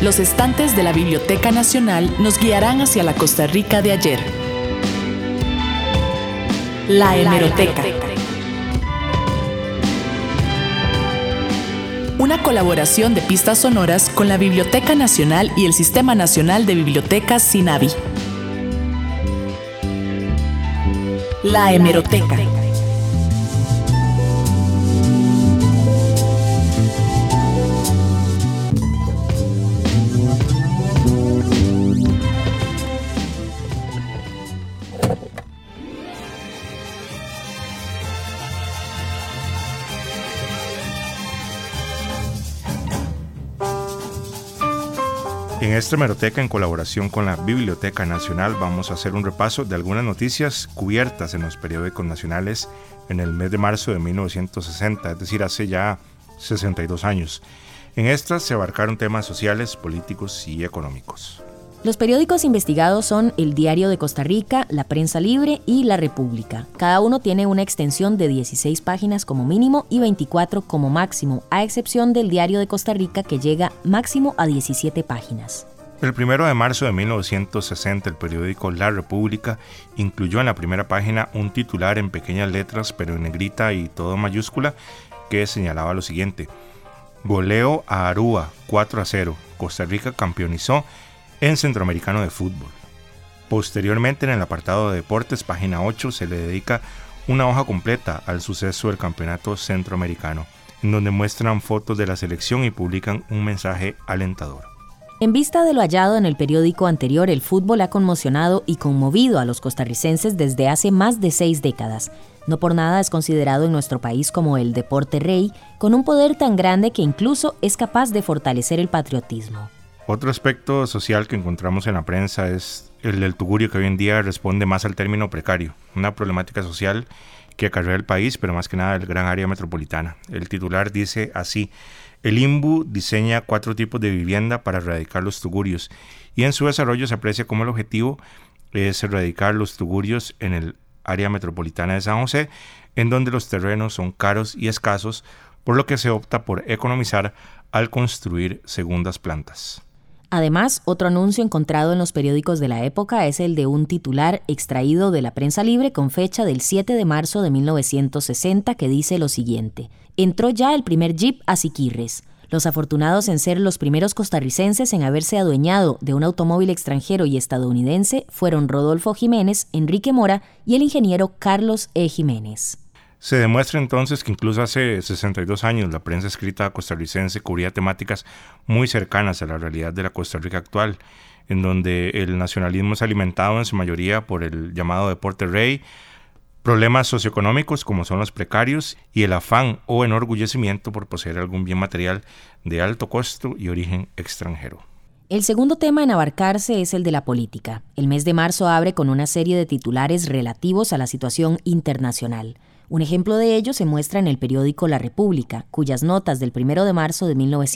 los estantes de la Biblioteca Nacional nos guiarán hacia la Costa Rica de ayer. La Hemeroteca. Una colaboración de pistas sonoras con la Biblioteca Nacional y el Sistema Nacional de Bibliotecas SINABI. La Hemeroteca. En esta hemeroteca, en colaboración con la Biblioteca Nacional, vamos a hacer un repaso de algunas noticias cubiertas en los periódicos nacionales en el mes de marzo de 1960, es decir, hace ya 62 años. En estas se abarcaron temas sociales, políticos y económicos. Los periódicos investigados son El Diario de Costa Rica, La Prensa Libre y La República. Cada uno tiene una extensión de 16 páginas como mínimo y 24 como máximo, a excepción del Diario de Costa Rica, que llega máximo a 17 páginas. El 1 de marzo de 1960, el periódico La República incluyó en la primera página un titular en pequeñas letras, pero en negrita y todo mayúscula, que señalaba lo siguiente: goleo a Aruba 4-0, Costa Rica campeonizó en Centroamericano de Fútbol. Posteriormente, en el apartado de deportes, página 8, se le dedica una hoja completa al suceso del campeonato centroamericano, en donde muestran fotos de la selección y publican un mensaje alentador. En vista de lo hallado en el periódico anterior, el fútbol ha conmocionado y conmovido a los costarricenses desde hace más de 6 décadas. No por nada es considerado en nuestro país como el deporte rey, con un poder tan grande que incluso es capaz de fortalecer el patriotismo. Otro aspecto social que encontramos en la prensa es el del tugurio, que hoy en día responde más al término precario, una problemática social que acarrea el país, pero más que nada el gran área metropolitana. El titular dice así: el INBU diseña 4 tipos de vivienda para erradicar los tugurios, y en su desarrollo se aprecia como el objetivo es erradicar los tugurios en el área metropolitana de San José, en donde los terrenos son caros y escasos, por lo que se opta por economizar al construir segundas plantas. Además, otro anuncio encontrado en los periódicos de la época es el de un titular extraído de La Prensa Libre con fecha del 7 de marzo de 1960 que dice lo siguiente: entró ya el primer jeep a Siquirres. Los afortunados en ser los primeros costarricenses en haberse adueñado de un automóvil extranjero y estadounidense fueron Rodolfo Jiménez, Enrique Mora y el ingeniero Carlos E. Jiménez. Se demuestra entonces que incluso hace 62 años la prensa escrita costarricense cubría temáticas muy cercanas a la realidad de la Costa Rica actual, en donde el nacionalismo es alimentado en su mayoría por el llamado deporte rey, problemas socioeconómicos como son los precarios y el afán o enorgullecimiento por poseer algún bien material de alto costo y origen extranjero. El segundo tema en abarcarse es el de la política. El mes de marzo abre con una serie de titulares relativos a la situación internacional. Un ejemplo de ello se muestra en el periódico La República, cuyas notas del 1 de marzo de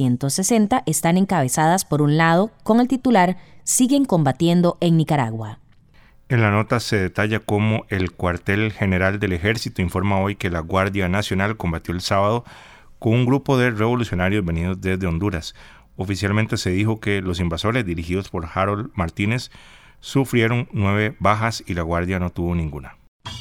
1960 están encabezadas por un lado con el titular «Siguen combatiendo en Nicaragua». En la nota se detalla cómo el cuartel general del ejército informa hoy que la Guardia Nacional combatió el sábado con un grupo de revolucionarios venidos desde Honduras. Oficialmente se dijo que los invasores, dirigidos por Harold Martínez, sufrieron 9 bajas y la Guardia no tuvo ninguna.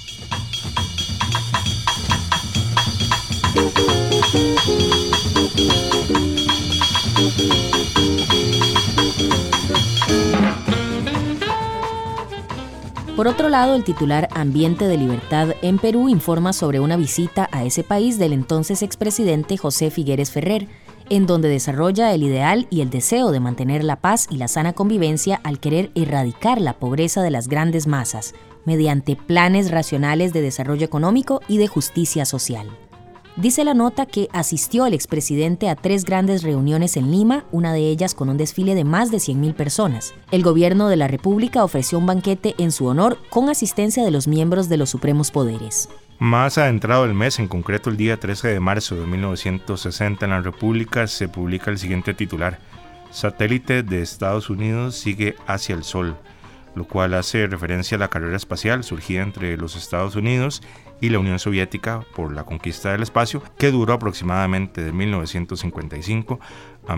Por otro lado, el titular Ambiente de Libertad en Perú informa sobre una visita a ese país del entonces expresidente José Figueres Ferrer, en donde desarrolla el ideal y el deseo de mantener la paz y la sana convivencia al querer erradicar la pobreza de las grandes masas, mediante planes racionales de desarrollo económico y de justicia social. Dice la nota que asistió el expresidente a 3 grandes reuniones en Lima, una de ellas con un desfile de más de 100,000 personas. El gobierno de la República ofreció un banquete en su honor con asistencia de los miembros de los supremos poderes. Más adentrado el mes, en concreto el día 13 de marzo de 1960, en la República se publica el siguiente titular: satélite de Estados Unidos sigue hacia el Sol. lo cual hace referencia a la carrera espacial surgida entre los Estados Unidos y la Unión Soviética por la conquista del espacio, que duró aproximadamente de 1955 a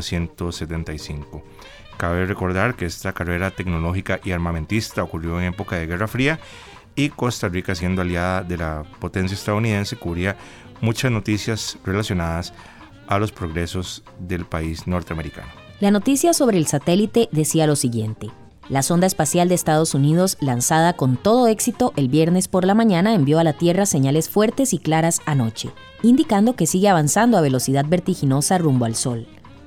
1975. Cabe recordar que esta carrera tecnológica y armamentista ocurrió en época de Guerra Fría y Costa Rica, siendo aliada de la potencia estadounidense, cubría muchas noticias relacionadas a los progresos del país norteamericano. La noticia sobre el satélite decía lo siguiente: la sonda espacial de Estados Unidos, lanzada con todo éxito el viernes por la mañana, envió a la Tierra señales fuertes y claras anoche, indicando que sigue avanzando a velocidad vertiginosa rumbo al Sol.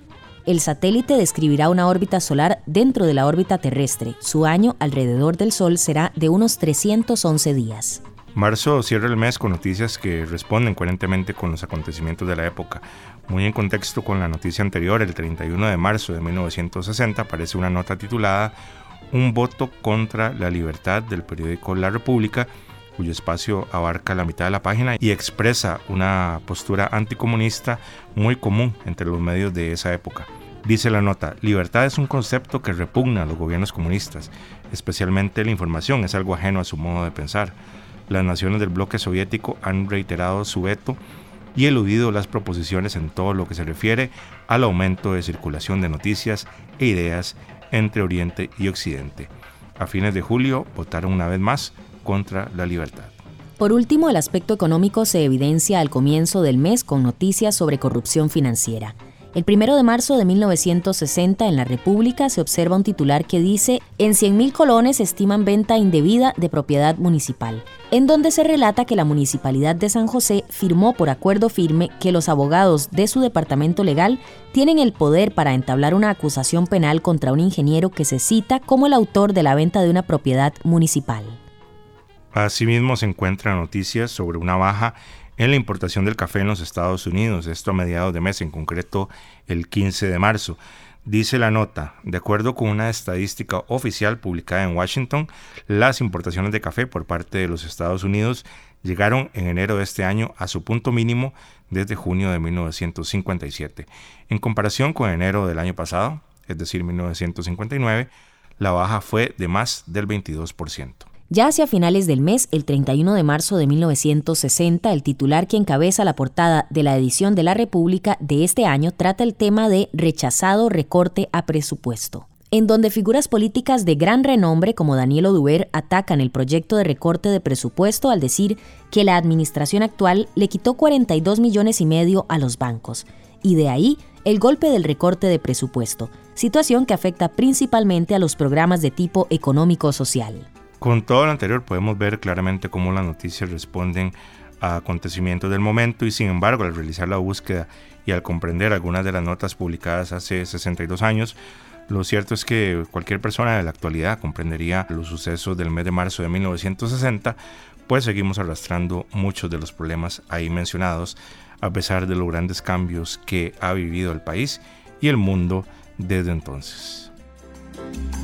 El satélite describirá una órbita solar dentro de la órbita terrestre. Su año alrededor del Sol será de unos 311 días. Marzo cierra el mes con noticias que responden coherentemente con los acontecimientos de la época. Muy en contexto con la noticia anterior, el 31 de marzo de 1960 aparece una nota titulada "Un voto contra la libertad", del periódico La República, cuyo espacio abarca la mitad de la página y expresa una postura anticomunista muy común entre los medios de esa época. Dice la nota: "Libertad es un concepto que repugna a los gobiernos comunistas, especialmente la información es algo ajeno a su modo de pensar. Las naciones del bloque soviético han reiterado su veto y eludido las proposiciones en todo lo que se refiere al aumento de circulación de noticias e ideas entre Oriente y Occidente. A fines de julio votaron una vez más contra la libertad". Por último, el aspecto económico se evidencia al comienzo del mes con noticias sobre corrupción financiera. El 1 de marzo de 1960 en La República se observa un titular que dice: "En 100.000 colones estiman venta indebida de propiedad municipal", en donde se relata que la Municipalidad de San José firmó por acuerdo firme que los abogados de su departamento legal tienen el poder para entablar una acusación penal contra un ingeniero que se cita como el autor de la venta de una propiedad municipal. Asimismo, se encuentran noticias sobre una baja en la importación del café en los Estados Unidos, esto a mediados de mes, en concreto el 15 de marzo. Dice la nota: "De acuerdo con una estadística oficial publicada en Washington, las importaciones de café por parte de los Estados Unidos llegaron en enero de este año a su punto mínimo desde junio de 1957. En comparación con enero del año pasado, es decir, 1959, la baja fue de más del 22%. Ya hacia finales del mes, el 31 de marzo de 1960, el titular que encabeza la portada de la edición de La República de este año trata el tema de "rechazado recorte a presupuesto", en donde figuras políticas de gran renombre como Daniel Oduber atacan el proyecto de recorte de presupuesto al decir que la administración actual le quitó 42,5 millones a los bancos, y de ahí el golpe del recorte de presupuesto, situación que afecta principalmente a los programas de tipo económico-social. Con todo lo anterior podemos ver claramente cómo las noticias responden a acontecimientos del momento y, sin embargo, al realizar la búsqueda y al comprender algunas de las notas publicadas hace 62 años, lo cierto es que cualquier persona de la actualidad comprendería los sucesos del mes de marzo de 1960, pues seguimos arrastrando muchos de los problemas ahí mencionados, a pesar de los grandes cambios que ha vivido el país y el mundo desde entonces.